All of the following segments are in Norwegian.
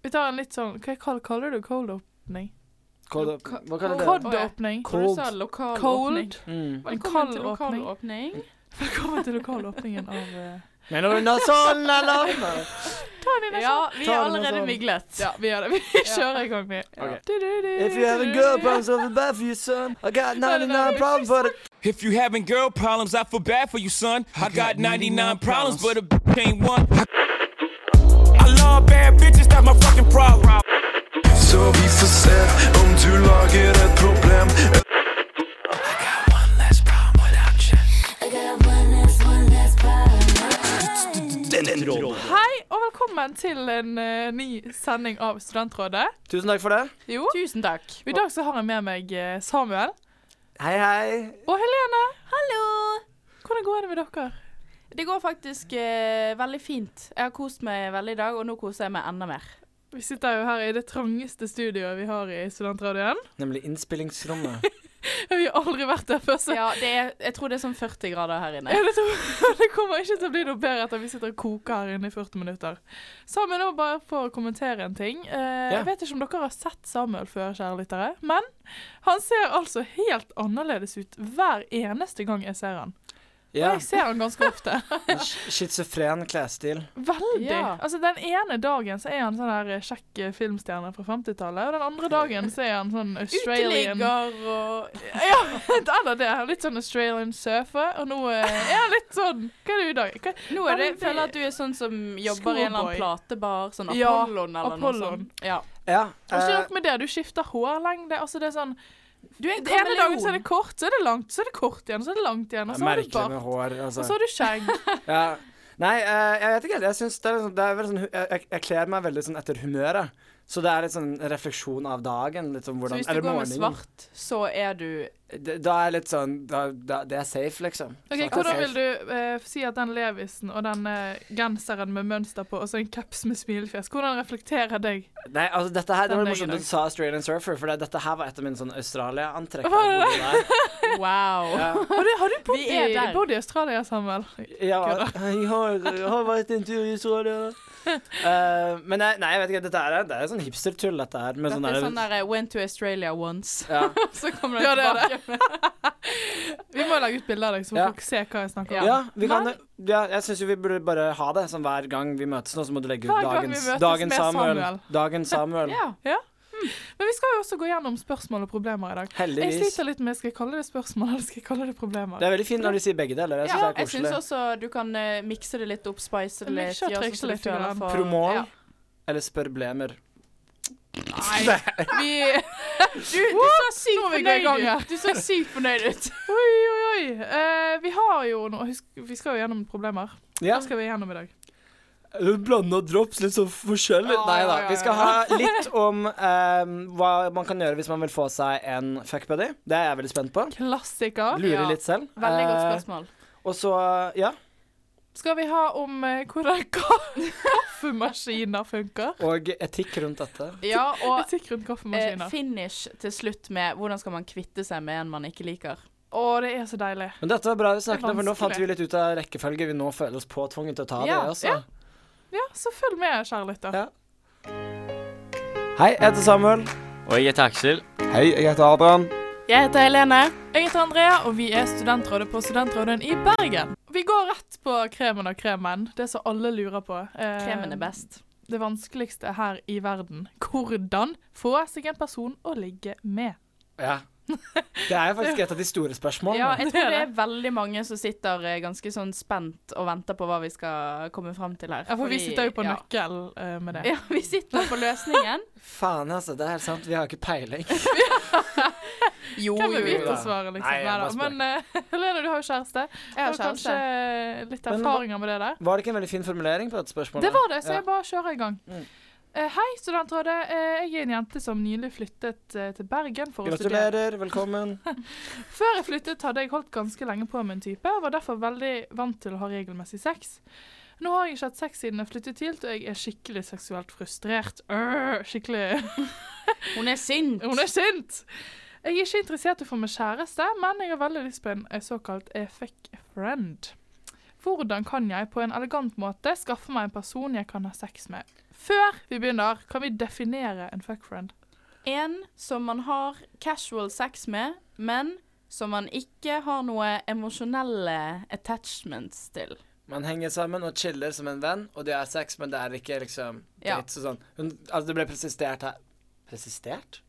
Vi tar en litt sånn, hva kaller du cold opening? Hva kaller det? Cold-åpning. Cold. Cold. Velkommen til lokal åpning. Velkommen til lokalåpningen av... Mener du nasalen, eller? Ta den i Ja, vi Ta er den allerede nasalen. miglet. Ja, vi gjør det. Vi kjører i gang med. Okay. Du. If you having girl problems, I feel bad for you, son. I got 99 problems, but If you having girl problems, I feel bad for you, son. I got 99 problems, but a bitch ain't one. I love bad bitches, that's my fucking problem. Så vi får se om du lager et problem. Hei, og velkommen til en ny sending av Studentrådet. tusen takk for det. Jo, Tusen takk. i dag så har jeg med meg Samuel Hei. og Helene. Hallo! Hvordan går det med dere? Det går faktisk veldig fint. Jeg har kost meg veldig i dag, og nå koser jeg meg enda mer. Vi sitter jo her i det trangeste studioet vi har i Studentradioen. Nemlig innspillingsrommet. Vi har aldri vært der før, så Ja, jeg tror det er sånn 40 grader her inne. det kommer ikke til å bli noe bedre etter vi sitter og koker her inne i 40 minutter. Samuel, nå bare for å kommentere en ting. Jeg vet ikke om dere har sett Samuel før, kjære lyttere, men han ser altså helt annerledes ut hver eneste gang jeg ser han. Ja, Og jeg ser han ganske ofte. schizofren klesstil. Veldig. Ja. Altså, den ene dagen så er han sånn her kjekk filmstjerne fra 50-tallet, og den andre dagen så er han sånn Australian... Uteligger og... Ja, eller det. Litt sånn Australian surfer, og nå er han litt sånn... Hva er det i dag? Nå er det, jeg føler at du er sånn som jobber i en eller annen platebar, sånn Ja, Apollon eller Apollon. noe sånt. Ja. Ja, Og ikke nok med det, du skifter hårlengde, altså det er sånn... Du er en Det ene dagen så er kameleon. det kort, så er det langt, så er det kort igjen, så er det langt igjen, og så har du merkelig med bart, hår, og altså. så har du skjegg. Ja. Nei, jeg vet ikke helt. Jeg synes det er, det er veldig sånn, jeg kler meg veldig sånn etter humøret. Så det er litt sånn refleksjon av dagen, litt sånn Så hvordan, hvis du eller går med morgenen. svart, så er du... Da er jeg litt sånn, det er safe, liksom. Ok, Så hvordan det er vil du si at den Levisen og den genseren med mønster på, og så en caps med smilefjes, hvordan reflekterer deg? Nei, altså dette her, det var Den morsomt dagen. at du sa Australian Surfer, for dette her var et av mine sånn Australia-antrekk. Hva er Wow. Ja. Har du Vi er der. bodd i Australia, Samuel? Ja, jeg har vært en tur i Australia. Men nei, jeg vet ikke, det er sånn hipster-tull, dette her. Med Dette er sånn der went to Australia once. ja. Så kommer det Ja, det er tilbake. Vi må legge ut bilder av deg, så Ja. folk ser hva jeg snakker om. Ja, vi kan, jeg synes jo vi burde bare ha det sånn hver gang vi møtes nå, så må du legge ut Hver gang vi møtes dagens med Samuel. Dagens Samuel. Ja. Men vi skal jo også gå gjennom spørsmål og problemer i dag. Jeg Heldigvis. sliter litt med, skal jeg kalle det spørsmål, eller skal jeg kalle det problemer? Det er veldig fint når de sier begge deler. Jeg synes Ja, det er jeg synes koselig. også du kan mikse det litt opp, spice det litt, Mikse og gjøre trikse sånn som du litt føler grann. for. Promål Ja. eller spørblemer. Nei, vi... Du så sykt Nå er vi i gang fornøyd her. ut. Du så sykt fornøyd ut. Oi. Vi har jo noe, vi skal jo gjennom problemer. Ja. Hva skal vi gjennom i dag? Blande og drops litt så forskjellig. Ja, Nei da. ja. Vi skal ha litt om hva man kan gjøre hvis man vil få seg en fuckbuddy. Det er jeg veldig spent på. Klassiker. Lurer Ja. litt selv. Veldig godt spørsmål. Og så, ja. Skal vi ha om hvordan kaffemaskiner funker? Og etikk rundt dette. Ja, og Etikk rundt kaffemaskiner. finish til slutt med hvordan skal man kvitte seg med en man ikke liker. Å, det er så deilig. Men dette var bra vi snakket Det er om, for nå fant vanskelig. vi litt ut av rekkefølge. Vi nå føler oss påtvunget til å ta Ja, det også. ja. Ja, så følg med, kjære lytter. Ja. Hei, jeg heter Samuel. Og jeg heter Aksel. Hei, jeg heter Adrian. Jeg heter Helene. Jeg heter Andrea, og vi er Studentrådet på Studentråden i Bergen. Vi går rett på kremen av kremen, det som alle lurer på. Kremen er best. Det vanskeligste her i verden. Hvordan få seg en person å ligge med? Ja. Det er jo faktisk et av de store spørsmålene. Ja, jeg Det tror er det er veldig mange som sitter ganske sånn spent og venter på hva vi skal komme frem til her. Ja, for vi Fordi- sitter jo på ja. nøkkel med det. Ja, vi sitter på løsningen. Faen, altså. Det er helt sant. Vi har ikke peiling. Jo, Hvem er vi jo til å da. svare, liksom? Nei, jeg Neida. bare spør. Men Helene, du har jo kjæreste. Jeg har Du kanskje litt Men erfaringer med det der? Var det ikke en veldig fin formulering på dette spørsmålet? Det var det, så Ja. jeg bare kjører i gang. Mm. Hei, Studentrådet. Jeg er en jente som nylig flyttet til Bergen for å studere. Gratulerer, velkommen. Før jeg flyttet hadde jeg holdt ganske lenge på med en type, og var derfor veldig vant til å ha regelmessig sex. Nå har jeg ikke hatt sex siden jeg flyttet hit, og jeg er skikkelig seksuelt frustrert. Skikkelig. Hun er sint. Hun er sint! Jeg er ikke interessert i å få meg kjæreste, men jeg har veldig lyst på en såkalt fuck friend. Hvordan kan jeg på en elegant måte skaffe meg en person jeg kan ha sex med? Før vi begynner, kan vi definere en fuckfriend? En som man har casual sex med, men som man ikke har noe emosjonelle attachments til. Man henger sammen og chiller som en venn, og det er sex, men det er ikke liksom dates og sånn. Altså, det ble presisert her. Presisert?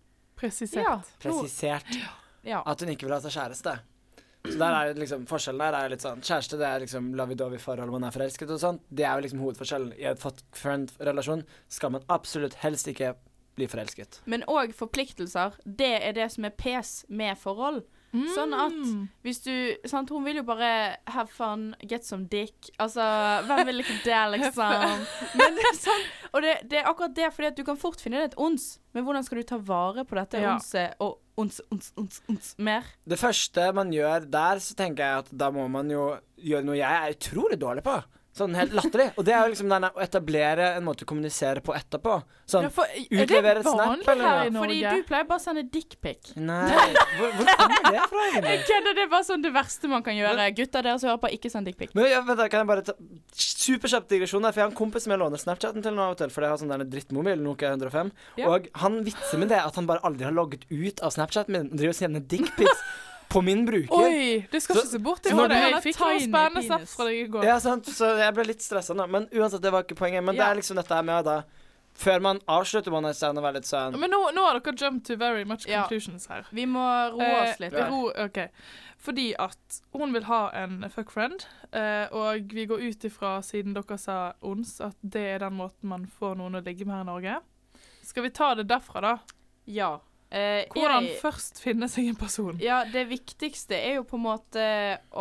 Presisert. Ja. At hun ikke vil ha seg kjæreste. Så der er liksom, forskjellen der er litt sånn, kjæreste det er liksom lovey-dovey-forhold, man er forelsket og sånt. Det er jo liksom hovedforskjellen. I et friend-relasjon skal man absolutt helst ikke bli forelsket. Men også forpliktelser, det er det som er pes med forhold. Sånn at hvis du, sant, hun vil jo bare have fun, get some dick. Altså, hvem vil ikke det, liksom? Men det er sånn, og det er akkurat det, fordi at du kan fort finne det et ons. Men hvordan skal du ta vare på dette onset og ons mer? Det første man gjør der, så tenker jeg at da må man jo gjøre noe jeg er utrolig dårlig på. Sånn helt latterlig. Og det er jo liksom den å etablere en måte å kommunisere på etterpå. Sånn, utlevere et snap eller noe. Fordi du pleier bare å sende dickpic. Nei, hvor kommer det fra egentlig? Jeg kødder, det er bare sånn det verste man kan gjøre. Gutter der som hører på, ikke send dickpic. Men vet du, kan jeg bare ta superkjapt digresjon der, for jeg har en kompis som jeg låner Snapchaten til nå av og til, for jeg har sånn der drittmobil, Nokia 105, og han vitser med det at han bare aldri har logget ut av Snapchaten min og driver og sender dickpics på min bruker. Oi, det skal ikke se bort i hodet. Jeg fikk noen spennende snap fra deg i går. Ja, sant, så jeg ble litt stresset nå. Men uansett, det var ikke poenget. Men det er liksom dette med da, før man avslutter one night stand og være litt sånn. Men nå har dere jumped to very much conclusions her. Vi må roe oss litt. Ok. Fordi at hun vil ha en fuckfriend, og vi går ut ifra, siden dere sa ons, at det er den måten man får noen å ligge med her i Norge. Skal vi ta det derfra da? Ja. Hvordan først finne seg en person? Ja, det viktigste er jo på en måte å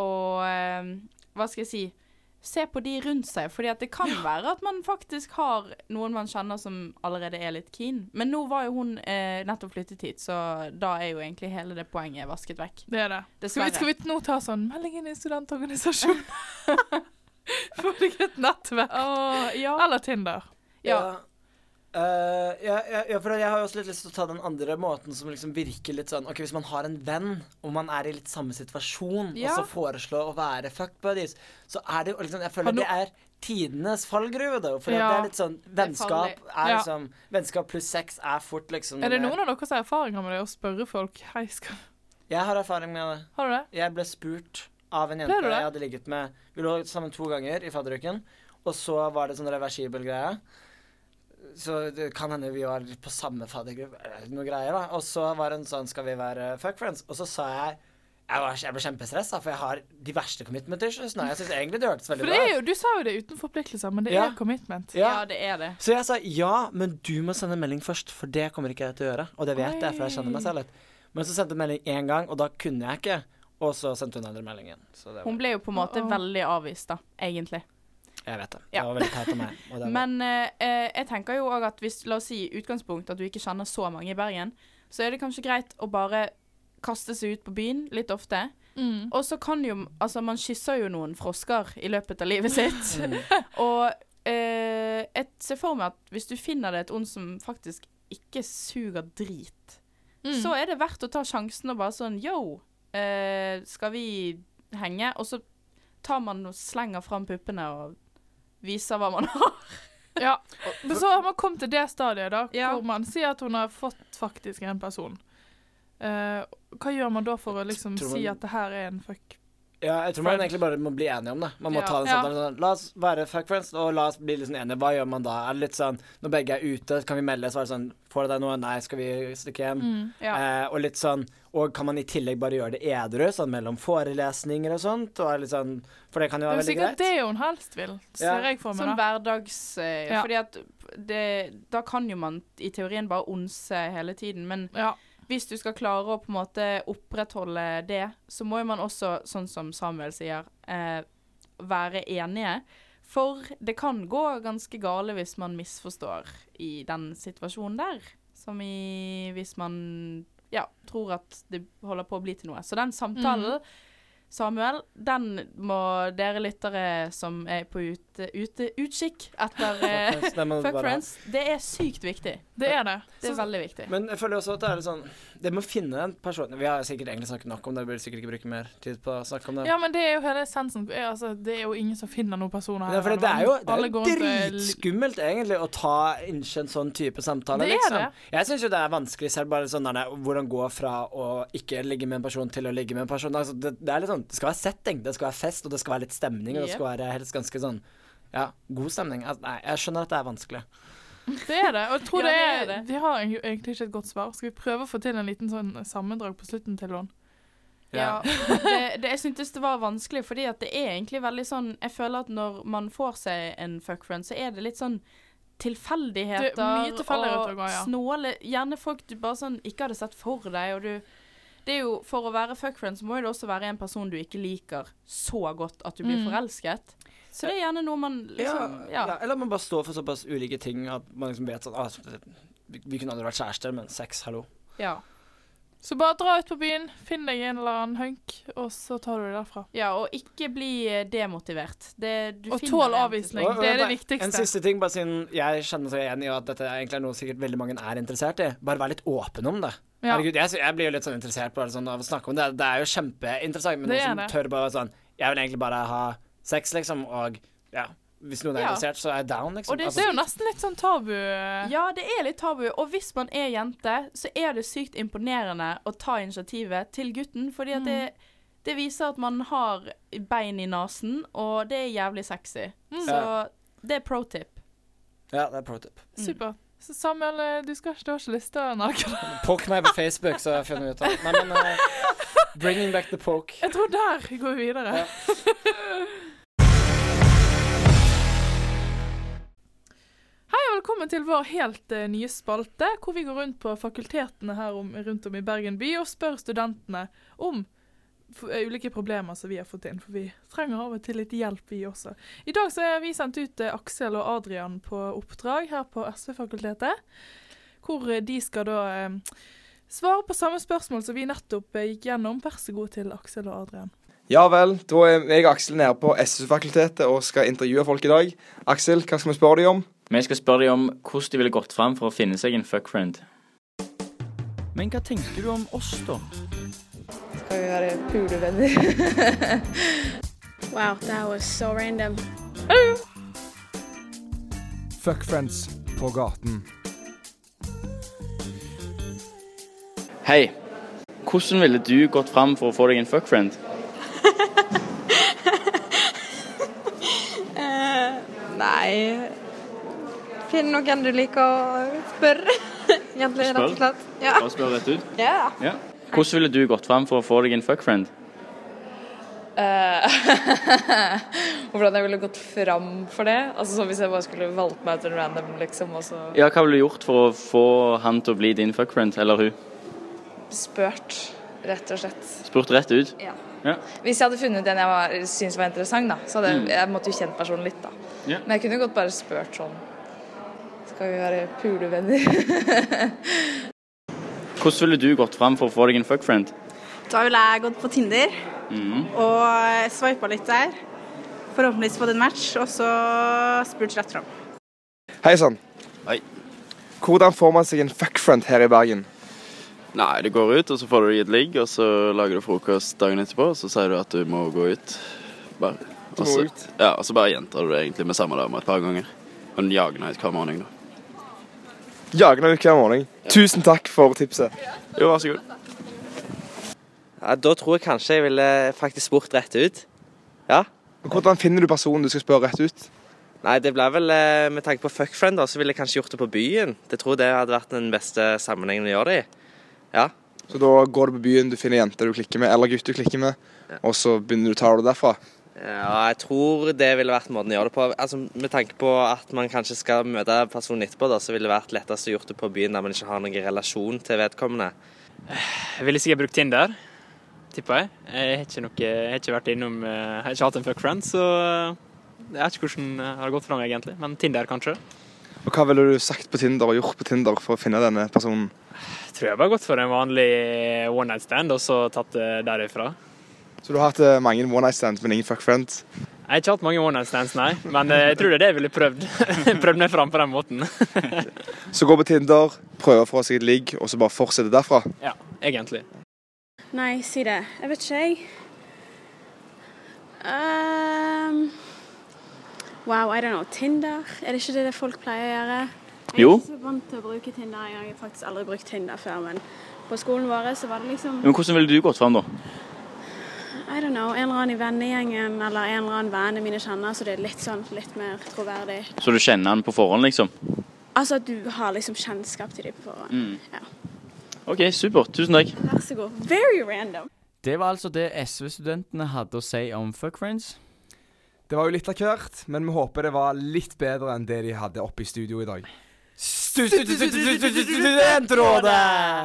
hva skal jeg si, se på de rundt seg, fordi at det kan være at man faktisk har noen man kjenner som allerede er litt keen. Men nå var jo hun nettopp flyttet hit, så da er jo egentlig hele det poenget vasket vekk. Det er det. Dessverre. Skal vi nå ta sånn melding inn i studentorganisasjon? Får deg et nettverk? Eller Tinder? Ja. For jeg har jo også litt lyst til å ta den andre måten som liksom virker litt sånn. Ok, hvis man har en venn, og man er i litt samme situasjon, og så foreslår å være fuck buddies, så er det jo liksom, jeg føler det er tidenes fallgruve da, for det er litt sånn, vennskap er liksom, vennskap pluss sex er fort liksom. Er det noen av dere som har erfaringer med det å spørre folk, hei, skal... Jeg har erfaring med det. Har du det? Jeg ble spurt av en jente jeg hadde ligget med, vi lå sammen 2 ganger i fadderuken, og så var det sånn reversibel greie. Så det kan hende vi var på samme faddergruppe, noe greier da. Og så var det en sånn, skal vi være fuck friends? Og så sa jeg ble kjempestresset, for jeg har de verste commitment issues. Jeg synes egentlig det hørtes veldig bra. For du sa jo det uten forpliktelser, men det er commitment. Ja, det er det. Så jeg sa, ja, men du må sende melding først, for det kommer ikke jeg til å gjøre. Og det vet jeg, for jeg kjenner meg selv litt. Men så sendte jeg melding 1 gang, og da kunne jeg ikke. Og så sendte hun andre meldingen. Hun ble jo på en måte veldig avvist da, egentlig. Jeg vet det. Det var veldig teit av meg. Men jeg tenker jo også at hvis, la oss si utgangspunkt, at du ikke kjenner så mange i Bergen, så er det kanskje greit å bare kaste seg ut på byen litt ofte. Og så kan jo, altså man kysser jo noen frosker i løpet av livet sitt. Og jeg ser for meg at hvis du finner det et ond som faktisk ikke suger drit, så er det verdt å ta sjansen og bare sånn, yo, skal vi henge? Og så tar man og slenger fram puppene og viser hva man har. Ja, men så har man kommet til det stadiet da, hvor man sier at hun har fått faktisk en person. Hva gjør man da for å liksom si at det her er en fuck? Ja, jeg tror man egentlig bare må bli enige om det. Man må ta den sånn, la oss være fuck friends, og la oss bli liksom enige. Hva gjør man da? Er det litt sånn, når begge er ute, kan vi melde, så er det sånn, får du deg noe? Nei, skal vi stikke hjem? Og litt sånn, og kan man i tillegg bare gjøre det edru, sånn mellom forelesninger og sånt, og litt sånn, for det kan jo være veldig greit. Det er sikkert det hun helst vil, ser jeg for meg da. Sånn hverdags, fordi at da kan jo man i teorien bare onse hele tiden, men hvis du skal klare å på en måte opprettholde det, så må man også, sånn som Samuel sier, være enige. For det kan gå ganske gale hvis man misforstår i den situasjonen der. Som hvis man tror at det holder på å bli til noe. Så den samtalen Samuel, den må dere lyttere som på utkikk etter Fuck Friends. Det sykt viktig. Det det. Det veldig viktig. Men jeg føler også at det litt sånn, det må finne en person. Vi har sikkert egentlig snakket nok om det, vi burde sikkert ikke bruke mer tid på å snakke om det. Ja, men det jo hele essensen. Altså, det jo ingen som finner noen personer her. Ja, for det jo dritskummelt egentlig å ta ikke en sånn type samtale, det liksom. Det. Jeg synes jo det vanskelig selv, bare sånn hvordan gå fra å ikke ligge med en person til å ligge med en person. Altså, det litt sånn, det skal være setting, det skal være fest, og det skal være litt stemning, og det skal være helst ganske sånn, ja, god stemning. Altså, nei, jeg skjønner at det vanskelig. Det det, og jeg tror det. Vi har egentlig ikke et godt svar. Skal vi prøve å få til en liten sånn sammendrag på slutten til henne? Ja, jeg syntes det var vanskelig, fordi at det egentlig veldig sånn, jeg føler at når man får seg en fuck friend, så det litt sånn tilfeldigheter og snåle, gjerne folk du bare sånn ikke hadde sett for deg, og det jo, for å være fuck friend, så må det også være en person du ikke liker så godt at du blir forelsket. Så det gjerne noe man liksom, eller man bare står for såpass ulike ting at man liksom vet sånn, vi kunne aldri vært kjærester, men sex, hallo. Ja. Så bare dra ut på byen, finn deg en eller annen hunk, og så tar du det derfra. Ja, og ikke bli demotivert. Og tål avvisning, det det viktigste. En siste ting, bare siden jeg kjenner seg igjen i at dette egentlig noe sikkert veldig mange interessert i. Bare vær litt åpen om det. Ja. Herregud, jeg blir jo litt sånn interessert på sånn, av å snakke om det. Det jo kjempeinteressant, men noen som tør bare sånn, jeg vil egentlig bare ha sex, liksom, og ja, hvis noen interessert, så jeg down, liksom. Og det jo nesten litt sånn tabu. Ja, det litt tabu, og hvis man jente, så det sykt imponerende å ta initiativet til gutten, fordi at det viser at man har bein i nasen, og det jævlig sexy. Så det pro-tip. Ja, det pro-tip. Super. Så Samuel, du har ikke lyst til å naken. Poke meg på Facebook, så jeg finner ut av. Nei, men bringing back the poke. Jeg tror der går vi videre. Hei og velkommen til vår helt nye spalte, hvor vi går rundt på fakultetene her rundt om i Bergen by og spør studentene om ulike problemer som vi har fått inn, for vi trenger av og til litt hjelp vi også. I dag så vi sendt ut Aksel og Adrian på oppdrag her på SV-fakultetet, hvor de skal da svare på samme spørsmål som vi nettopp gikk gjennom. Vær så god til Aksel og Adrian. Ja vel, da jeg og Aksel nede på SV-fakultetet og skal intervjue folk i dag. Aksel, hva skal vi spørre deg om? Vi skal spørre deg om hvordan de ville gått frem for å finne seg en fuck friend. Men hva tenker du om oss da? Skal vi være pulevenner? Wow, that was so random. Fuck friends på gaten. Hei, hvordan ville du gått frem for å få deg en fuck friend? Nei, finn noen du liker å spørre. Egentlig, rett og slett. Ja. Bare spør rett ut? Ja. Hvordan ville du gått frem for å få deg en fuck friend? Hvordan jeg ville gått frem for det? Altså hvis jeg bare skulle valgt meg ut en random, liksom. Også. Ja, hva ville du gjort for å få han til å bli din fuck friend, eller hun? Spurt, rett og slett. Spurt rett ut? Ja. Hvis jeg hadde funnet en jeg synes var interessant, da, så hadde jeg måtte jo kjent personen litt, da. Ja. Men jeg kunne godt bare spurt sånn, skal vi være pulevenner? Hvordan ville du gått frem for å få deg en fuck friend? Da ville jeg gått på Tinder og swipet litt der, forhåpentligvis fått en match, og så spurt rett frem. Hei sann. Hei. Hvordan får man seg en fuck friend her i Bergen? Nei, du går ut, og så får du et ligg, og så lager du frokost dagen etterpå, og så sier du at du må gå ut. Bare. Også, ja, og så bare gjentar du det egentlig med samme dame et par ganger. Og den jager henne hver morgen da. Jager henne hver morgen? Ja. Tusen takk for tipset. Jo, vær så god. Ja, da tror jeg kanskje jeg ville faktisk spurt rett ut. Ja. Hvordan finner du personen du skal spørre rett ut? Nei, det ble vel med tanke på fuck friend da, så ville jeg kanskje gjort det på byen. Det tror jeg hadde vært den beste sammenhengen å gjøre det i. Ja. Så da går du på byen, du finner jenter du klikker med, eller gutter du klikker med, og så begynner du å ta det derfra? Ja, jeg tror det ville vært måten å gjøre det på. Altså, med tanke på at man kanskje skal møte personen etterpå, da, så ville det vært lettest å gjøre det på byen der man ikke har noen relasjon til vedkommende. Jeg ville sikkert brukt Tinder, tipper jeg. Jeg har ikke vært innom, jeg har ikke hatt en fuck friend, så jeg vet ikke hvordan det har gått frem egentlig, men Tinder kanskje. Og hva ville du sagt på Tinder og gjort på Tinder for å finne denne personen? Jeg tror jeg bare gått for en vanlig one night stand, og så tatt det derifra. Så du har hatt mange one night stands, men ingen fuck friends? Jeg har ikke hatt mange one night stands, nei. Men jeg tror det er det jeg ville prøvd. Prøvd meg fram på den måten. Så gå på Tinder, prøve å få seg et ligg, og så bare fortsette derfra? Ja, egentlig. Nei, si det. Jeg vet ikke, jeg. Wow, I don't know. Tinder? Er det ikke det folk pleier å gjøre? Jeg er ikke så vant til å bruke Tinder. Jeg har faktisk aldri brukt Tinder før, men på skolen vår så var det liksom... Men hvordan ville du gått frem da? I don't know, en eller annen i vennegjengen eller en eller annen venn mine kjenner, så det er litt mer troverdig. Så du kjenner han på forhånd, liksom? Altså at du har liksom kjennskap til dem på forhånd, ja. Ok, super. Tusen takk. Vær så god. Very random. Det var altså det SV-studentene hadde å si om Fuck Friends. Det var jo litt av hvert, men vi håper det var litt bedre enn det de hadde oppe i studio i dag. Studentrådet!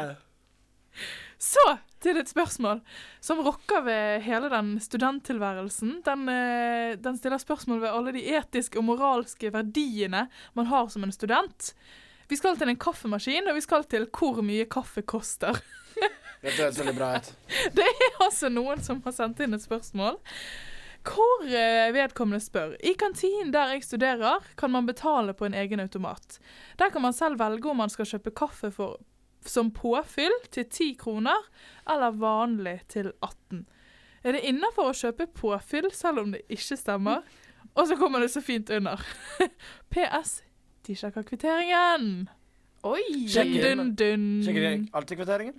Så til et spørsmål som rokker ved hele den studenttilværelsen. Den stiller spørsmål ved alle de etiske og moralske verdiene man har som en student. Vi skal til en kaffemaskin, og vi skal til hvor mye kaffe koster. Det høres veldig bra ut. Det er altså noen som har sendt inn et spørsmål. Hvor vedkommende spør: I kantinen der jeg studerer, kan man betale på en egen automat. Der kan man selv velge om man skal kjøpe kaffe som påfyll til 10 kroner, eller vanlig til 18. Er det innenfor å kjøpe påfyll, selv om det ikke stemmer? Og så kommer det så fint under. PS, de sjekker kvitteringen. Oi! Sjekker de alltid kvitteringen?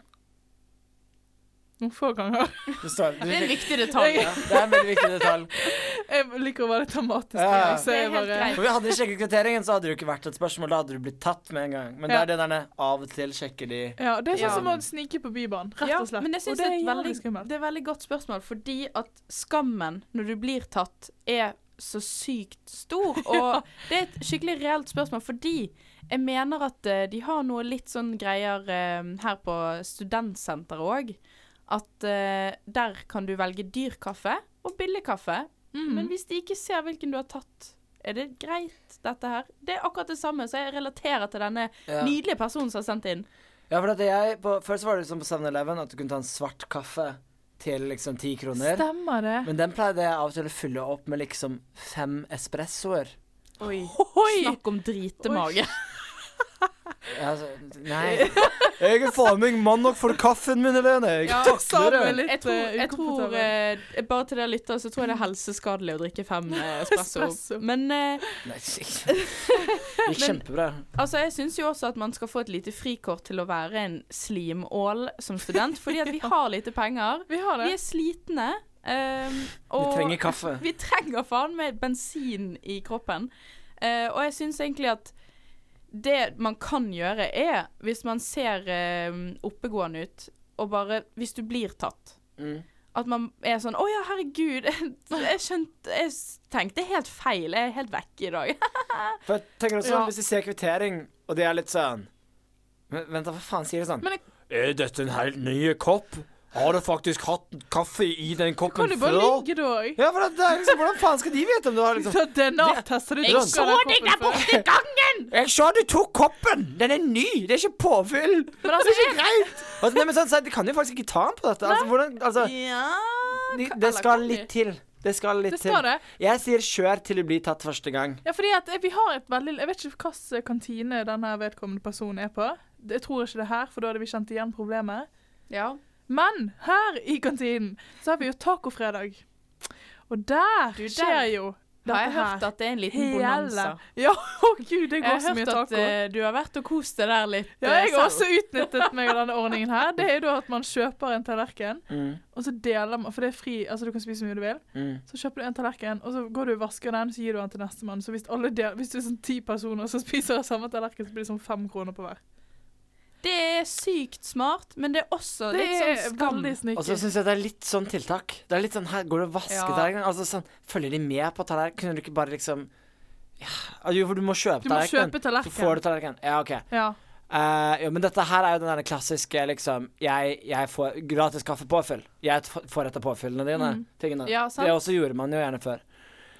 Noen få ganger. Det er en viktig detalj. Ja, det er en veldig viktig detalj. Jeg liker å være litt dramatisk. Ja. Så jeg bare... For hadde de sjekket kvitteringen, så hadde det jo ikke vært et spørsmål. Da hadde du blitt tatt med en gang. Men det er det der av og til sjekker de. Ja, det er sånn som å snike på bybanen, rett og slett. Men jeg synes det er et veldig godt spørsmål, fordi at skammen når du blir tatt er så sykt stor, og det er et skikkelig reelt spørsmål, fordi jeg mener at de har noe litt sånn greier her på studentsenteret også, at der kan du velge dyr kaffe og billig kaffe, men hvis de ikke ser hvilken du har tatt, er det greit dette her? Det er akkurat det samme, så jeg relaterer til denne nydelige personen som har sendt inn. Ja, for at først var det som på 7-Eleven, at du kunne ta en svart kaffe til liksom 10 kroner. Stemmer det. Men den pleide jeg av og til å fylle opp med liksom 5 espressoer. Oi. Snakk om dritemage. Altså, nei. Jeg er faen meg mann nok for kaffen min, Helene. Jeg takler det. Jeg tror bare til dere lytter, så tror jeg det er helseskadelig å drikke 5 espresso. Men det gikk kjempebra. Altså, jeg synes jo også at man skal få et lite frikort til å være en slimål som student, fordi at vi har lite penger. Vi har det. Vi er slitne. Vi trenger kaffe. Vi trenger faen med bensin i kroppen. Og jeg synes egentlig at det man kan gjøre er, hvis man ser oppegående ut, og bare, hvis du blir tatt, at man er sånn, åja, herregud, jeg tenkte helt feil, jeg er helt vekk i dag. For jeg tenker også, hvis de ser kvittering, og det er litt sånn, vent da, hva faen sier det sånn? Er dette en helt ny kopp? Har du faktisk hatt kaffe i den koppen før? Kan du bare ligge da? Ja, for det er liksom, hvordan faen skal de vite om du har liksom... Jeg så deg der borte i gangen! Jeg sa du tok koppen! Den er ny, det er ikke påfyll! Men altså, det er ikke greit! Altså, nei, men sånn, de kan jo faktisk ikke ta den på dette. Altså, hvordan, altså... Ja... Det skal litt til. Det skal litt til. Jeg sier kjør til du blir tatt første gang. Ja, fordi at vi har et veldig... Jeg vet ikke hvilken kantine denne vedkommende personen er på. Jeg tror ikke det her, for da hadde vi kjent igjen problemet. Ja. Men her i kantinen så har vi jo tacofredag. Og der skjer jo dette her. Har jeg hørt at det er en liten bonanza? Ja, Gud, det går så mye taco. Jeg har hørt at du har vært og kost deg der litt. Ja, jeg har også utnyttet meg av denne ordningen her. Det er jo da at man kjøper en tallerken, og så deler man, for det er fri, altså du kan spise så mye du vil. Så kjøper du en tallerken, og så går du og vasker den, så gir du den til neste mann. Så hvis du er sånn 10 personer som spiser av samme tallerken, så blir det sånn 5 kroner på hver. Det er sykt smart, men det er også litt sånn skam. Og så synes jeg det er litt sånn tiltak. Det er litt sånn, her går du og vasker tallerkenen. Altså sånn, følger de med på tallerkenen? Kunne du ikke bare liksom... Jo, for du må kjøpe tallerkenen. Så får du tallerkenen. Ja, ok. Ja. Jo, men dette her er jo den der klassiske, liksom, jeg får gratis kaffe påfyll. Jeg får etter påfyllene dine. Ja, sant. Det også gjorde man jo gjerne før.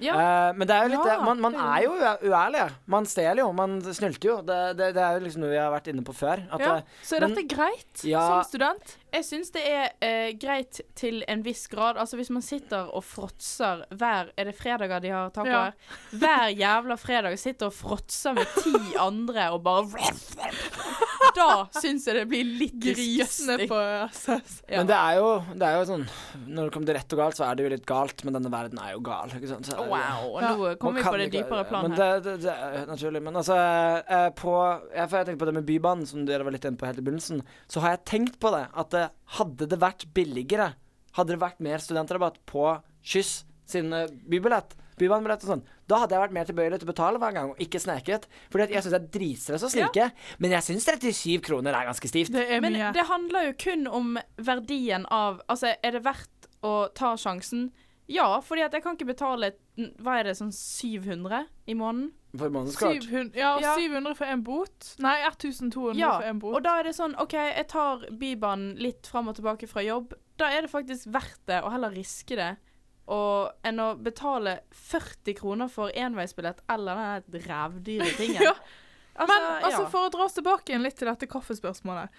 Men det er jo litt det. Man er jo uærlig. Man stjeler jo, man snylter jo. Det er jo liksom noe vi har vært inne på før. Så er dette greit som student? Jeg synes det er greit til en viss grad. Altså hvis man sitter og fråtser er det fredager de har tatt over? Hver jævla fredag sitter og fråtser med 10 andre og bare da synes jeg det blir litt grisende på SS. Men det er jo sånn, når det kommer til rett og galt, så er det jo litt galt, men denne verden er jo gal, ikke sant? Så, wow, nå kommer vi på det dypere plan her. Men det er naturlig. Men altså, jeg tenkte på det med Bybanen, som dere var litt inne på helt i begynnelsen, så har jeg tenkt på det, at hadde det vært billigere, hadde det vært mer studentrabatt på Kyss sin bybanebillett og sånn, da hadde jeg vært mer tilbøyelig til å betale hver gang og ikke sneket, fordi jeg synes det er dritstress å snike, men jeg synes 37 kroner er ganske stivt. Men det handler jo kun om verdien av, altså er det verdt å ta sjansen? Ja, fordi at jeg kan ikke betale, hva er det, sånn 700 i måneden? For månedskort? 700 for en bot. Nei, 1200 for en bot. Og da er det sånn, ok, jeg tar Bybanen litt frem og tilbake fra jobb, da er det faktisk verdt det å heller riske det, enn å betale 40 kroner for enveisbillett eller den rævdyre tingen. Men for å dra oss tilbake litt til dette kaffespørsmålet.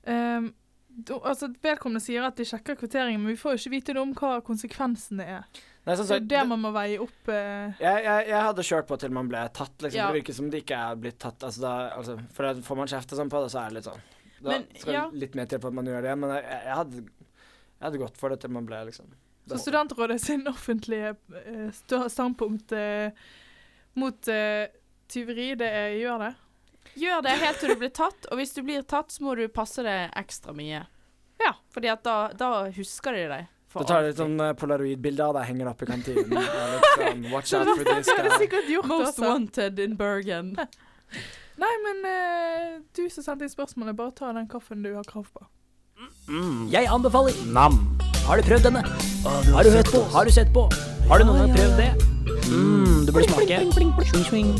Vedkommende sier at de sjekker kvitteringen, men vi får jo ikke vite noe om hva konsekvensene er. Nei, så det man må veie opp. Jeg hadde kjørt på til man ble tatt, liksom. Det virker som det ikke er blitt tatt. For da får man kjefte sånn på det, så er det litt sånn. Da skal litt mer til på at man gjør det, men jeg hadde gått for det til man ble liksom. Så studentrådet sin offentlige standpunkt mot tyveri, gjør det? Gjør det helt til du blir tatt, og hvis du blir tatt, så må du passe det ekstra mye. Ja. Fordi at da husker de deg. Da tar de litt sånn polaroid-bilder av deg, henger opp i kantinen. Litt sånn, watch out for this guy. Most wanted in Bergen. Nei, men du som sendte inn spørsmålet, bare ta den kaffen du har krav på. Jeg anbefaler Nam. Har du prøvd denne? Har du hørt på? Har du sett på? Har du noen gang prøvd det? Du bør smake.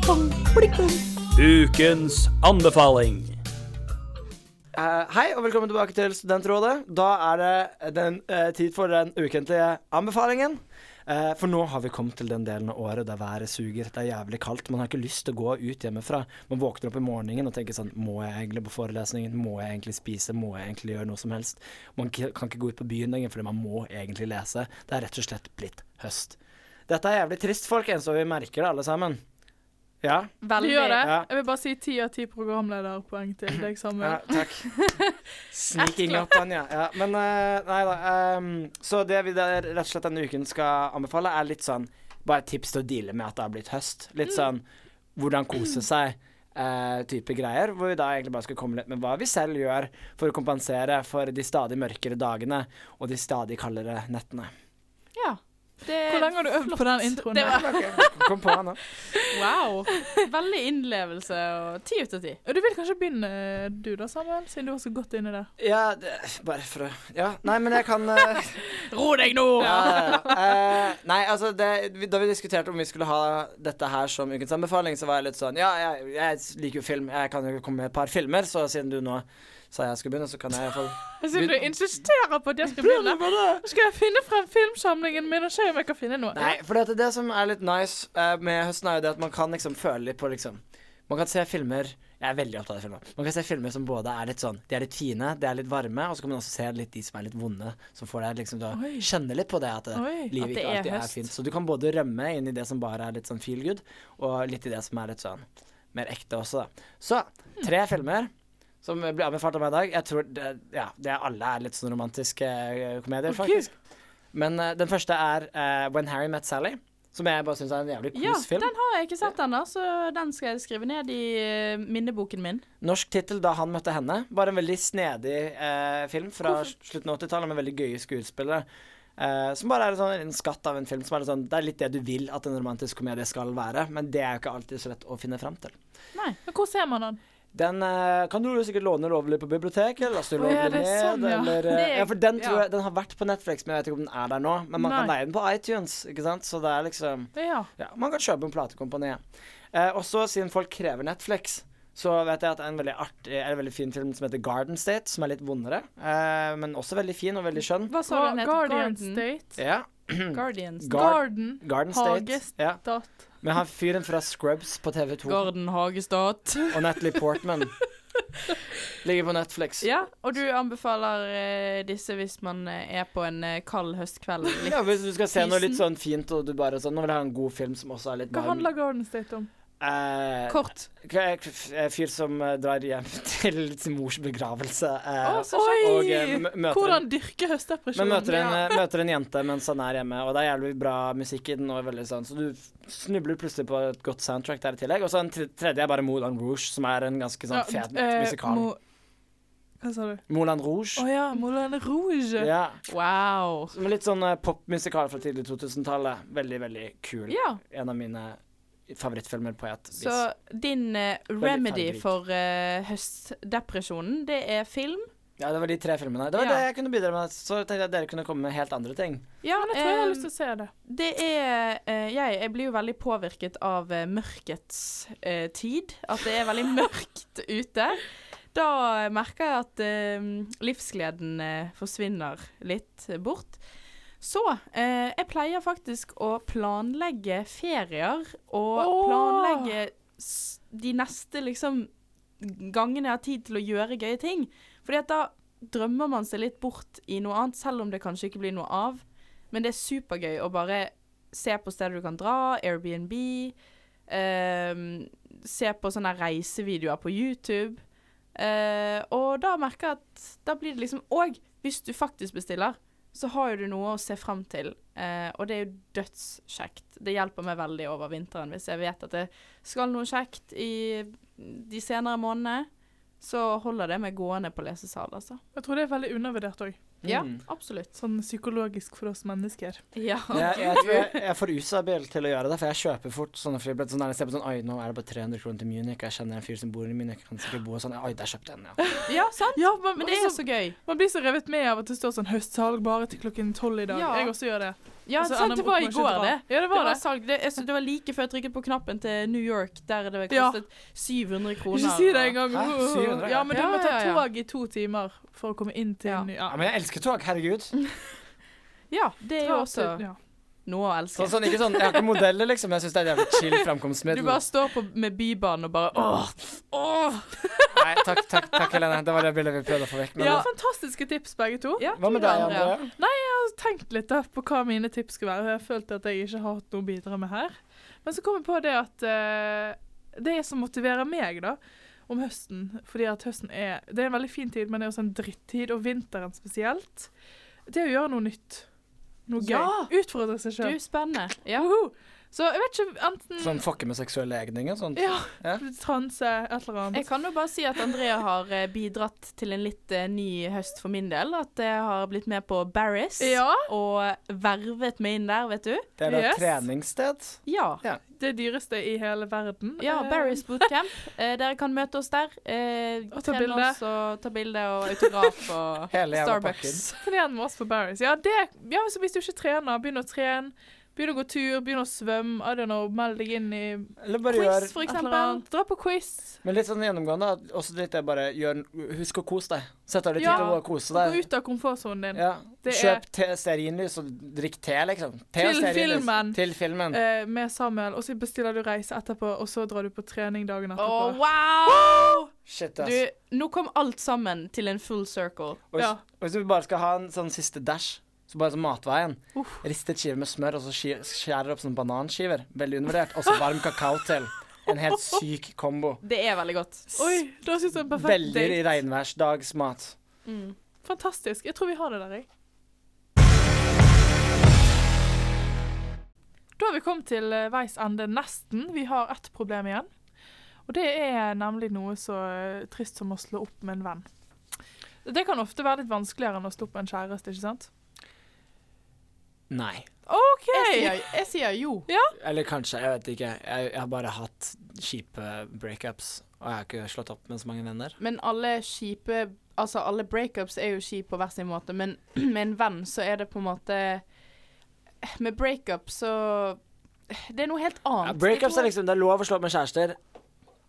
Ukens anbefaling. Hei, og velkommen tilbake til Studentrådet. Da er det tid for den ukentlige anbefalingen. For nå har vi kommet til den delen av året der været suger. Det er jævlig kaldt. Man har ikke lyst til å gå ut hjemmefra. Man våkner opp i morgenen og tenker sånn, må jeg egentlig på forelesningen? Må jeg egentlig spise? Må jeg egentlig gjøre noe som helst? Man kan ikke gå ut på byen lenger, fordi man må egentlig lese. Det er rett og slett blitt høst. Dette er jævlig trist, folkens, og vi merker det alle sammen. Ja. Veldig. Vi gjør det. Ja. Jeg vil bare si 10 av 10 programlederpoeng til deg sammen. Ja, takk. Sneaking up, Anja. Ja, men nei da. Så det vi rett og slett denne uken skal anbefale, er litt sånn, bare et tips til å deale med at det har blitt høst. Litt sånn, hvordan kose seg type greier, hvor vi da egentlig bare skal komme litt med hva vi selv gjør for å kompensere for de stadig mørkere dagene og de stadig kaldere nettene. Ja. Hvor lenge har du øvd på den introen? Kom på den da. Wow. Veldig innlevelse og 10 ut av 10. Og du vil kanskje begynne du da, Samuel, siden du var så godt inne der. Ja, bare for å... Ja, nei, men jeg kan... Ro deg nå! Nei, altså, da vi diskuterte om vi skulle ha dette her som ukens anbefaling, så var jeg litt sånn, ja, jeg liker jo film. Jeg kan jo komme med et par filmer, så siden du nå sa jeg skulle begynne, så kan jeg i hvert fall... Jeg synes du insisterer på at jeg skal begynne. Nå skal jeg finne frem filmsamlingen min og se om jeg kan finne noe. Nei, for det som er litt nice med høsten er jo det at man kan liksom føle litt på liksom... Man kan se filmer... Jeg er veldig opptatt av filmer. Man kan se filmer som både er litt sånn... De er litt fine, de er litt varme, og så kan man også se litt de som er litt vonde, som får deg liksom til å kjenne litt på det at livet ikke alltid er fint. Så du kan både rømme inn i det som bare er litt sånn feel good, og litt i det som er litt sånn mer ekte også da. Så, 3 filmer som blir anbefalt av meg i dag. Jeg tror det alle er litt sånn romantiske komedier, faktisk. Men den første er When Harry Met Sally, som jeg bare synes er en jævlig kos film. Ja, den har jeg ikke sett ennå, så den skal jeg skrive ned i minneboken min. Norsk titel Da han møtte henne. Bare en veldig snedig film fra slutten av 80-tallet med veldig gøye skuespillere. Som bare er en skatt av en film som er sånn, det er litt det du vil at en romantisk komedie skal være, men det er jo ikke alltid så lett å finne frem til. Nei, men hvor ser man den? Den kan du sikkert låne lovlig på biblioteket, eller laste lovlig ned, sånn, eller... Ja, for den tror jeg, den har vært på Netflix, men jeg vet ikke om den er der nå, men man kan leie den på iTunes, ikke sant? Så det er liksom... Ja, man kan kjøpe en platekompani. Og så, siden folk krever Netflix, så vet jeg at det er en veldig fin film som heter Garden State, som litt vondere, men også veldig fin og veldig skjønn. Hva sa du den heter? Guardian State? Ja. Garden State. Hagestat. Men han fyren fra Scrubs på TV2. Garden Hagestat. Og Natalie Portman. Ligger på Netflix. Ja, og du anbefaler disse hvis man er på en kald høstkveld. Ja, hvis du skal se noe litt sånn fint, og du bare sånn, nå vil jeg ha en god film som også er litt varm. Hva handler Garden State om? Kort. Fyr som drar hjem til sin mors begravelse. Hvordan dyrker høstdepresjon? Men møter en jente mens han er hjemme, og det er jævlig bra musikk i den, og veldig sånn, så du snubler plutselig på et godt soundtrack der i tillegg. Og så en tredje er bare Moulin Rouge, som er en ganske sånn fet musikal. Hva sa du? Moulin Rouge. Ja, Moulin Rouge. Ja. Wow. Som litt sånn popmusikal fra tidlig 2000-tallet. Veldig, veldig kul. Ja. En av mine favorittfilmer på et vis. Så din remedy for høstdepresjonen, det er film? Ja, det var de 3 filmene. Det var det jeg kunne bidra med, så tenkte jeg at dere kunne komme med helt andre ting. Ja, men jeg tror jeg har lyst til å se det. Det er jeg blir jo veldig påvirket av mørkets tid. At det er veldig mørkt ute. Da merker jeg at livsgleden forsvinner litt bort. Så jeg pleier faktisk å planlegge ferier og planlegge de neste liksom gangene jeg har tid til å gjøre gøye ting. Fordi at da drømmer man seg litt bort i noe annet, selv om det kanskje ikke blir noe av. Men det er supergøy å bare se på steder du kan dra, Airbnb, se på sånne reisevideoer på YouTube. Og da merker jeg at da blir det liksom, og hvis du faktisk bestiller, så har jo du noe å se frem til, og det er jo dødskjekt. Det hjelper meg veldig over vinteren hvis jeg vet at det skal noe kjekt i de senere månedene, så holder det meg gående på lesesal, altså. Jeg tror det er veldig undervurdert også. Ja, absolutt. Sånn psykologisk for oss mennesker. Ja. Jeg er for usabil til å gjøre det, for jeg kjøper fort sånne flybilletter. Sånn der jeg ser på sånn, oi, nå er det bare 300 kroner til Munich, og jeg kjenner en fyr som bor i Munich, kan sikkert bo og sånn, oi, der kjøpte jeg den, ja. Ja, sant? Ja, men det er så gøy. Man blir så revet med av at det står sånn høstsalg bare til klokken 12 i dag. Ja. Jeg også gjør det. Ja, sant, det var i går det. Ja, det var det. Salg. Det var like før jeg trykket på knappen til New York, der det kostet 700 kroner. Ikke si det en gang. 700? Ja, men du må ta tog i 2 timer for å komme inn til Ja, men jeg elsker tog, herregud. Ja, det er jo også noe å elske. Sånn, ikke sånn, jeg har ikke modeller liksom, jeg synes det er jævlig chill fremkomstmiddel. Du bare står med bybanen og bare Nei, takk Helene, det var det bildet vi prøvde å få vekk. Ja, fantastiske tips begge to. Ja, hva med deg, Andrea? Nei, jeg har tenkt litt på hva mine tips skal være. Jeg følte at jeg ikke har hatt noe å bidra med her. Men så kom jeg på det at det som motiverer meg da, om høsten, fordi at høsten det er en veldig fin tid, men det er også en drittid, og vinteren spesielt. Det å gjøre noe nytt. Noe gøy. Utfordre seg selv. Du, spennende. Ja. Så jeg vet ikke, enten sånn fucke med seksuell legning og sånt. Ja, transe, et eller annet. Jeg kan jo bare si at Andrea har bidratt til en litt ny høst for min del. At jeg har blitt med på Barry's og vervet meg inn der, vet du. Det er et treningssted. Ja. Det dyreste i hele verden. Ja, Barry's Bootcamp. Dere kan møte oss der. Og ta bilde. Ta bilde og autograf og Starbucks. Tren med oss på Barry's. Ja, så hvis du ikke trener, begynn å trene. Begynn å gå tur, begynn å svømme, I don't know, meld deg inn i quiz, for eksempel. Dra på quiz. Men litt sånn gjennomgående, også litt jeg bare husk å kose deg. Sett deg litt tid til å kose deg. Gå ut av komfortzonen din. Ja. Kjøp stearinlys og drikk te, liksom. Til filmen. Med Samuel, og så bestiller du reise etterpå, og så drar du på trening dagen etterpå. Wow! Shit, ass. Du, nå kom alt sammen til en full circle. Og hvis du bare skal ha en sånn siste dash, så bare som matveien. Ristet skiver med smør, og så skjærer opp sånne bananskiver. Veldig undervurdert. Og så varm kakao til. En helt syk kombo. Det er veldig godt. Oi, da synes jeg en perfekt date. Veldig i regnværsdagsmat. Fantastisk. Jeg tror vi har det der, jeg. Da har vi kommet til veis ende nesten. Vi har ett problem igjen. Og det er nemlig noe så trist som å slå opp med en venn. Det kan ofte være litt vanskeligere enn å stå opp med en kjæreste, ikke sant? Nei. OK! Jeg sier jo. Ja? Eller kanskje, jeg vet ikke. Jeg har bare hatt kjipe breakups, og jeg har ikke slått opp med så mange venner. Men alle breakups er jo kjipe på hver sin måte, men med en venn så er det på en måte med breakups så det er noe helt annet. Ja, breakups er liksom, det er lov å slå opp med kjærester,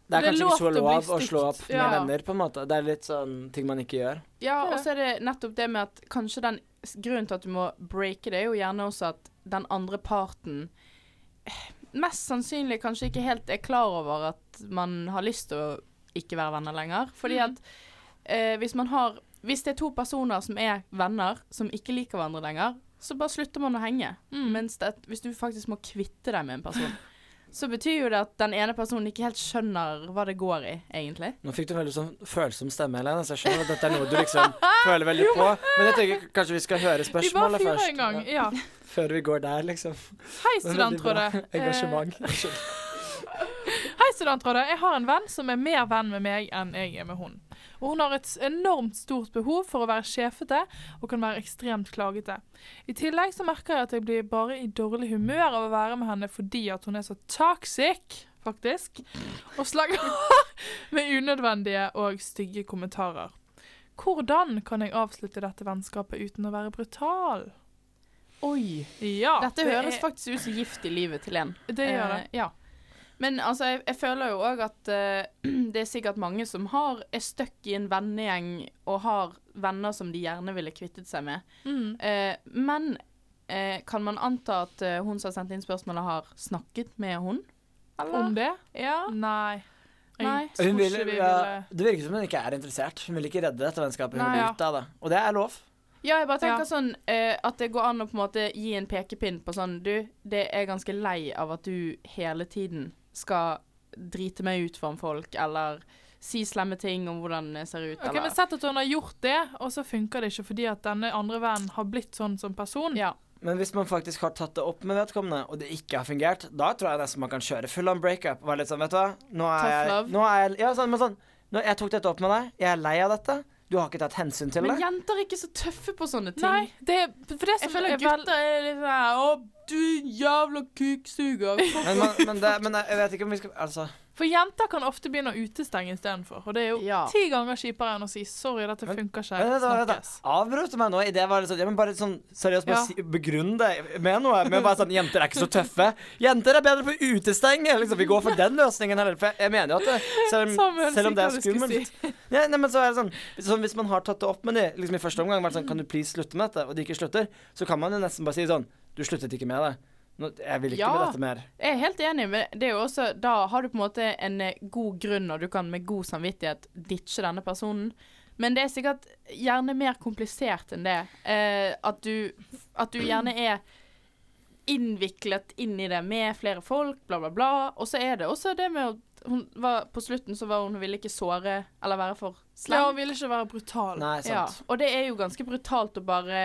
Det er kanskje ikke så lov å slå opp med venner, på en måte. Det er litt sånn ting man ikke gjør. Ja, og så er det nettopp det med at kanskje den grunnen til at du må breake det, er jo gjerne også at den andre parten mest sannsynlig kanskje ikke helt er klar over at man har lyst til å ikke være venner lenger. Fordi at hvis det er to personer som er venner, som ikke liker hverandre lenger, så bare slutter man å henge. Mens hvis du faktisk må kvitte deg med en person, så betyr jo det at den ene personen ikke helt skjønner hva det går i, egentlig. Nå fikk du en veldig sånn følsom stemme, Helene, så jeg skjønner at dette er noe du liksom føler veldig på. Men jeg tenker kanskje vi skal høre spørsmålet først. Vi bare fyrer en gang, ja. Før vi går der, liksom. Hei, Studentrådet. Engasjement. Hei, Studentrådet. Jeg har en venn som er mer venn med meg enn jeg er med hun. Og hun har et enormt stort behov for å være sjefete og kan være ekstremt klagete. I tillegg så merker jeg at jeg blir bare i dårlig humør av å være med henne fordi at hun er så toxic, faktisk, og slager med unødvendige og stygge kommentarer. Hvordan kan jeg avslutte dette vennskapet uten å være brutal? Oi. Ja, dette høres faktisk ut som gift i livet til en. Det gjør det. Ja. Men altså, jeg føler jo også at det er sikkert mange som er stuck i en vennegjeng og har venner som de gjerne ville kvittet seg med. Men kan man anta at hun som har sendt inn spørsmålet har snakket med hun? Eller? Om det? Ja. Nei. Det virker som hun ikke er interessert. Hun vil ikke redde dette vennskapet. Hun vil ut av det. Og det er lov. Ja, jeg bare tenker sånn at det går an å på en måte gi en pekepinn på sånn, det er ganske lei av at du hele tiden skal drite meg ut foran folk, eller si slemme ting om hvordan det ser ut. Ok, men sett at hun har gjort det, og så funker det ikke fordi at denne andre vennen har blitt sånn som person. Ja. Men hvis man faktisk har tatt det opp med vedkommende, og det ikke har fungert, da tror jeg nesten man kan kjøre full on breakup. Var litt sånn, vet du hva? Jeg tok dette opp med deg, jeg er lei av dette. Du har ikke tatt hensyn til det. Men jenter er ikke så tøffe på sånne ting. Nei, jeg føler gutter er litt sånn, du jævla kuksuger. men jeg vet ikke om vi skal, altså. For jenter kan ofte begynne å utestenge i stedet for, og det er jo 10 ganger kjipere enn å si, sorry, dette funker ikke, snakkes. Avbrøt meg nå, i det var det sånn, ja, men bare sånn, seriøst, begrunn det med noe, men bare sånn, jenter er ikke så tøffe. Jenter er bedre på utestenge, liksom, vi går for den løsningen heller, for jeg mener jo at det, selv om det er skummelt. Ja, nei, men så er det sånn, hvis man har tatt det opp med det, liksom i første omgang, sånn, kan du please slutte med dette, og de ikke slutter, så kan man jo nesten bare si sånn, du sluttet ikke med det. Jeg vil ikke med dette mer. Jeg er helt enig, men det er jo også, da har du på en måte en god grunn, og du kan med god samvittighet ditche denne personen. Men det er sikkert gjerne mer komplisert enn det. At du gjerne er innviklet inn i det med flere folk, bla bla bla. Og så er det også det med at på slutten så var hun ville ikke såre eller være for slem. Ja, hun ville ikke være brutal. Nei, sant. Ja, og det er jo ganske brutalt å bare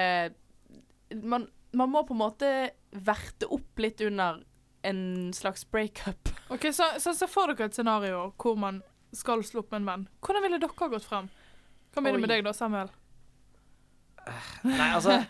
man må på en måte verte opp litt under en slags breakup. Ok, så får dere et scenario hvor man skal slå opp med en venn. Hvordan ville dere gått frem? Kan begynne med deg da, Samuel. Nei, altså,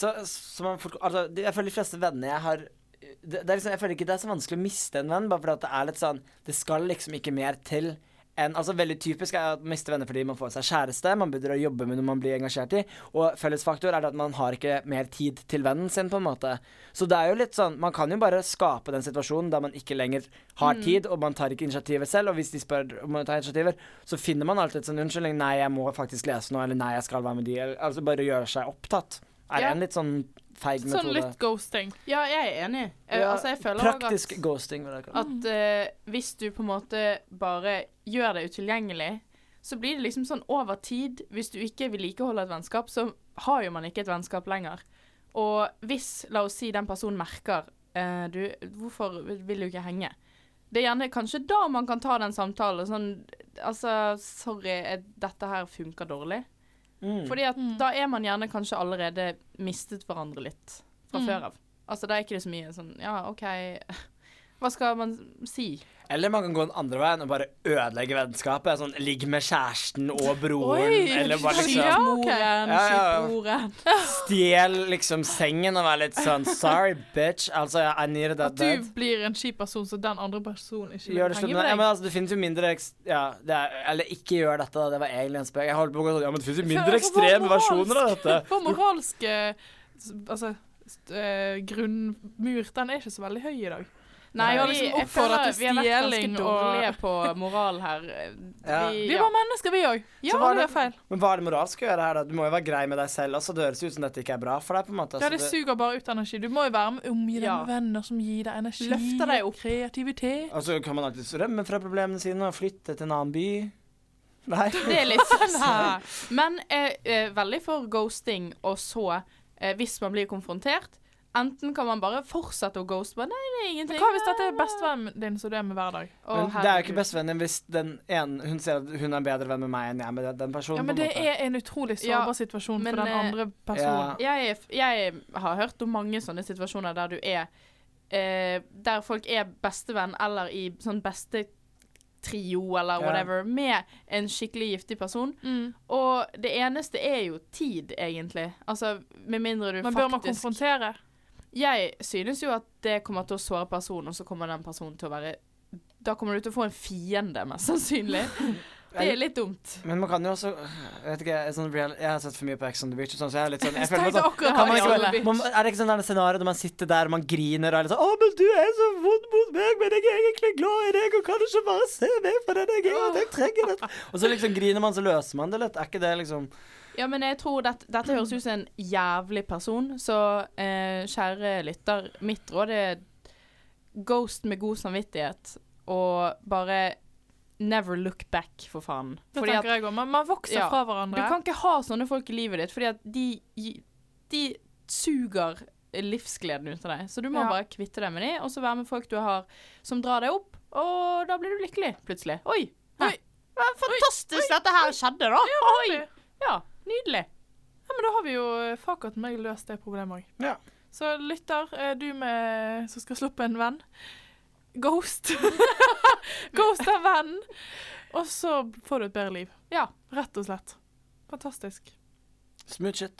jeg føler de fleste venner jeg har det er liksom, jeg føler ikke det er så vanskelig å miste en venn, bare fordi at det er litt sånn, det skal liksom ikke mer til. Altså veldig typisk er at man mister venner fordi man får seg kjæreste, man begynner å jobbe med noe man blir engasjert i, og fellesfaktor er det at man har ikke mer tid til vennen sin på en måte. Så det er jo litt sånn, man kan jo bare skape den situasjonen der man ikke lenger har tid, og man tar ikke initiativet selv, og hvis de spør om man tar initiativer, så finner man alltid sånn unnskyldning, nei, jeg må faktisk lese noe, eller nei, jeg skal være med de, eller, altså bare gjøre seg opptatt. Er det en litt sånn feig metode? Sånn litt ghosting. Ja, jeg er enig. Altså, jeg føler praktisk ghosting. At hvis du på en måte bare gjør det utilgjengelig, så blir det liksom sånn over tid. Hvis du ikke vil likeholde et vennskap, så har jo man ikke et vennskap lenger. Og hvis, la oss si, den personen merker hvorfor vil du ikke henge? Det er gjerne kanskje da man kan ta den samtalen. Sånn, altså, sorry, dette her funker dårlig. Fordi at da er man gjerne kanskje allerede mistet hverandre litt fra før av. Altså da er ikke det så mye sånn, ja, ok, hva skal man si? Eller man kan gå den andre veien og bare ødelegge vennskapet, sånn, ligge med kjæresten og broren, eller bare liksom skipbroren. Stjel liksom sengen og være litt sånn, sorry bitch, altså I needed that bed. At du blir en kjip person, så den andre personen ikke vil henge med deg. Ja, men altså, det finnes jo mindre, eller ikke gjør dette da, det var egentlig en spøk. Jeg holdt på å gå sånn, ja, men det finnes jo mindre ekstreme versjoner av dette. For moralske, altså, grunnmur, den er ikke så veldig høy i dag. Nei, vi har liksom oppfordret til vi har vært ganske stjeling dårlige på moral her. Vi var mennesker, vi også. Ja, det er feil. Men hva er det moralsk å gjøre her da? Du må jo være grei med deg selv. Altså, det høres ut som dette ikke er bra for deg på en måte. Ja, det suger bare ut energi. Du må jo være omgitt med venner som gir deg energi. Løfter deg opp. Kreativitet. Og så kan man alltid rømme fra problemene sine og flytte til en annen by. Nei. Det er litt sånn. Men veldig for ghosting, og så, hvis man blir konfrontert, enten kan man bare fortsette å ghoste, men nei, det er ingenting. Hva hvis dette er bestevennen din, så du er med hver dag? Men det er jo ikke bestevennen hvis hun sier at hun er en bedre venn med meg enn jeg med den personen. Ja, men det er en utrolig sårbar situasjon for den andre personen. Jeg har hørt om mange sånne situasjoner der du er, der folk er bestevenn, eller i sånn beste trio eller whatever, med en skikkelig giftig person. Og det eneste er jo tid, egentlig. Altså, med mindre du bør man konfrontere? Jeg synes jo at det kommer til å såre personen, og så kommer den personen til å være... Da kommer du til å få en fiende, mest sannsynlig. Det er litt dumt. Men man kan jo også, jeg vet ikke, jeg har sett for mye på Ex on the Beach, så jeg er litt sånn... Er det ikke sånn der scenario der man sitter der og man griner og er litt sånn, men du er så vond mot meg, men jeg er egentlig glad i deg, og kan du ikke bare se meg for den jeg trenger det. Og så liksom griner man, så løser man det litt. Er ikke det liksom... Ja, men jeg tror dette høres ut som en jævlig person, så kjære lytter, mitt råd er ghost med god samvittighet, og bare never look back, for faen. Det tenker jeg også. Man vokser fra hverandre. Du kan ikke ha sånne folk i livet ditt, fordi at de suger livsgleden ut av deg. Så du må bare kvitte deg med dem, og så være med folk du har som drar deg opp, og da blir du lykkelig, plutselig. Oi! Fantastisk dette her skjedde da! Ja, nydelig. Ja, men da har vi jo fakat meg løst det problemet også. Ja. Så lytter, du som skal sluppe en venn, ghost. Ghost er venn. Og så får du et bedre liv. Ja, rett og slett. Fantastisk. Smooth shit.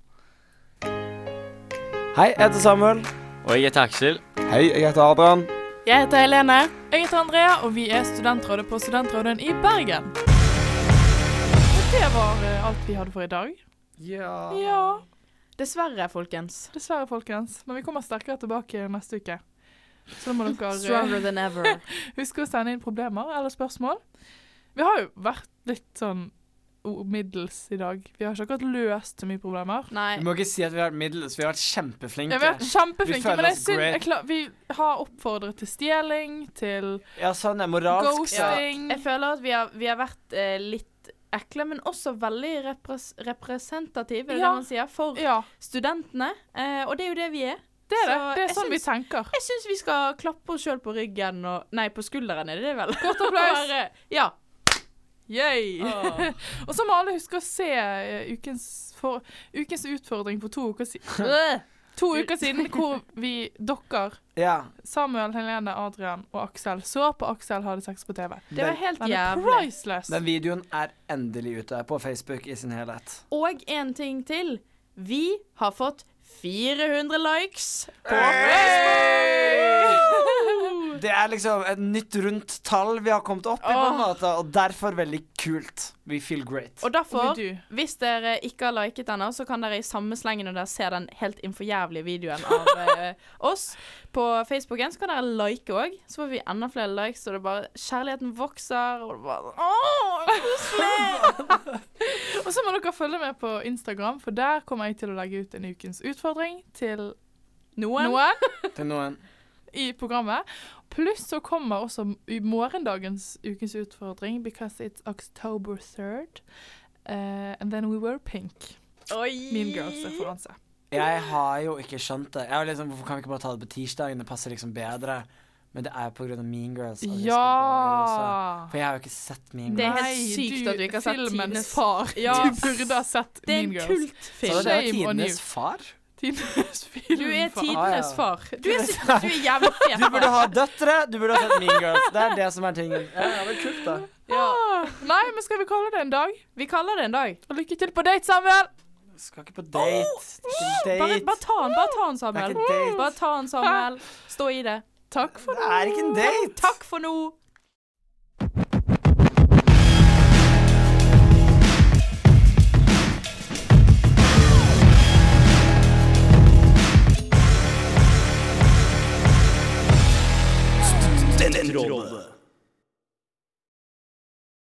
Hei, jeg heter Samuel. Og jeg heter Aksel. Hei, jeg heter Adrian. Jeg heter Helene. Jeg heter Andrea, og vi er studentrådet på Studentråden i Bergen. Og det var alt vi hadde for i dag. Ja. Dessverre, folkens. Men vi kommer sterkere tilbake neste uke. Så da må dere Stronger than ever. Husk å sende inn problemer eller spørsmål. Vi har jo vært litt sånn middels i dag. Vi har ikke akkurat løst så mye problemer. Nei. Du må ikke si at vi har vært middels. Vi har vært kjempeflinke. Ja, vi har vært kjempeflinke, men vi har oppfordret til stjeling, til ghosting. Jeg føler at vi har vært litt ekle, men også veldig representative, det man sier, for studentene. Og det er jo det vi er. Det er sånn vi tenker. Jeg synes vi skal klappe oss selv på ryggen nei, på skulderen er det vel. Kort applaus. Ja. Yay! Og så må alle huske å se ukens utfordring for 2 uker siden. 2 uker siden, hvor Samuel, Helene, Adrian og Aksel så på Aksel hadde sex på TV. Det var helt jævlig. Priceless. Den videoen er endelig ute på Facebook i sin helhet. Og en ting til. Vi har fått 400 likes på Facebook! Det er liksom et nytt rundt tall vi har kommet opp i på en måte, og derfor veldig kult. We feel great. Og derfor, hvis dere ikke har liket denne, så kan dere i samme slengen når dere ser den helt innforjævlige videoen av oss på Facebooken, så kan dere like også. Så får vi enda flere likes, og det bare kjærligheten vokser, og det bare Og så må dere følge med på Instagram, for der kommer jeg til å legge ut en ukens utfordring til noen i programmet. Pluss så kommer også i morgendagens ukens utfordring, because it's October 3rd, and then we were pink. Mean Girls-referanse. Jeg har jo ikke skjønt det. Jeg har liksom, hvorfor kan vi ikke bare ta det på tirsdagen? Det passer liksom bedre. Men det er på grunn av Mean Girls. For jeg har jo ikke sett Mean Girls. Det er helt sykt at du ikke har sett Tidenes far. Du burde ha sett Mean Girls. Det er en kultfilm. Så det er Tidenes far? Tidenes film. Du er Tidenes far. Du er jævlig fet. Du burde ha døtre, du burde ha sett Mean Girls. Det er det som er tingen. Ja, det er kult da. Nei, men skal vi kalle det en dag? Vi kaller det en dag. Og lykke til på date, Samuel! Skal ikke på date. Bare ta han, Samuel. Bare ta han, Samuel. Stå i det. Takk for nå. Det er ikke en date. Takk for nå. Talentradet.